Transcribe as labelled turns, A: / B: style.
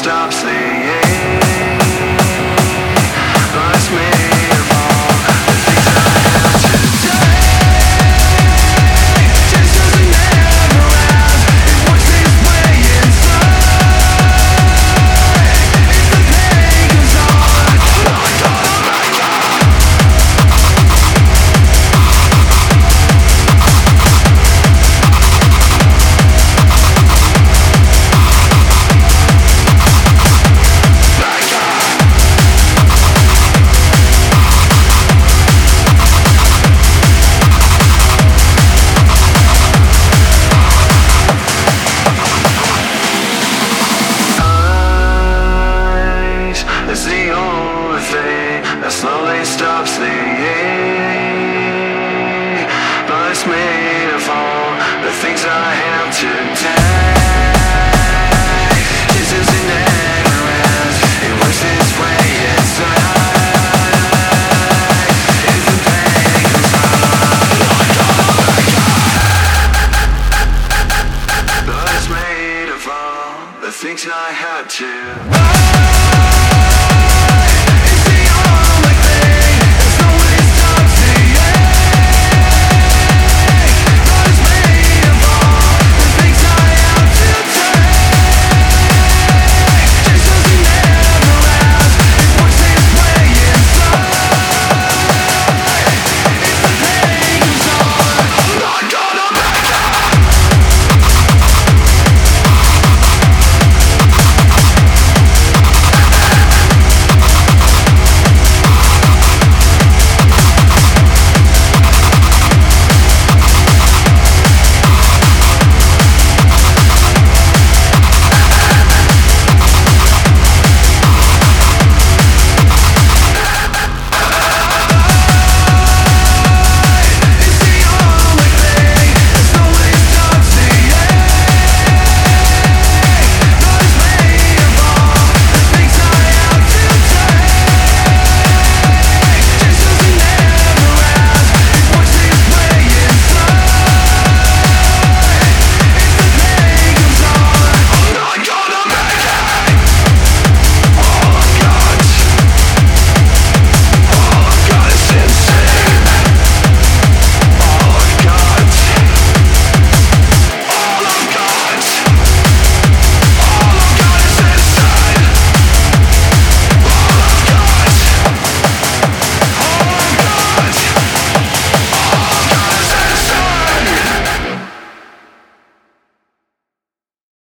A: stops the ache. Life's made of all the things I have today. Just doesn't never last. It works its way inside. If the pain goes on, it's the only thing that slowly stops the ache. Life's made of all the things I have today. Just as it never ends, it works its way inside. If the pain comes on, life's made of all the things I had to.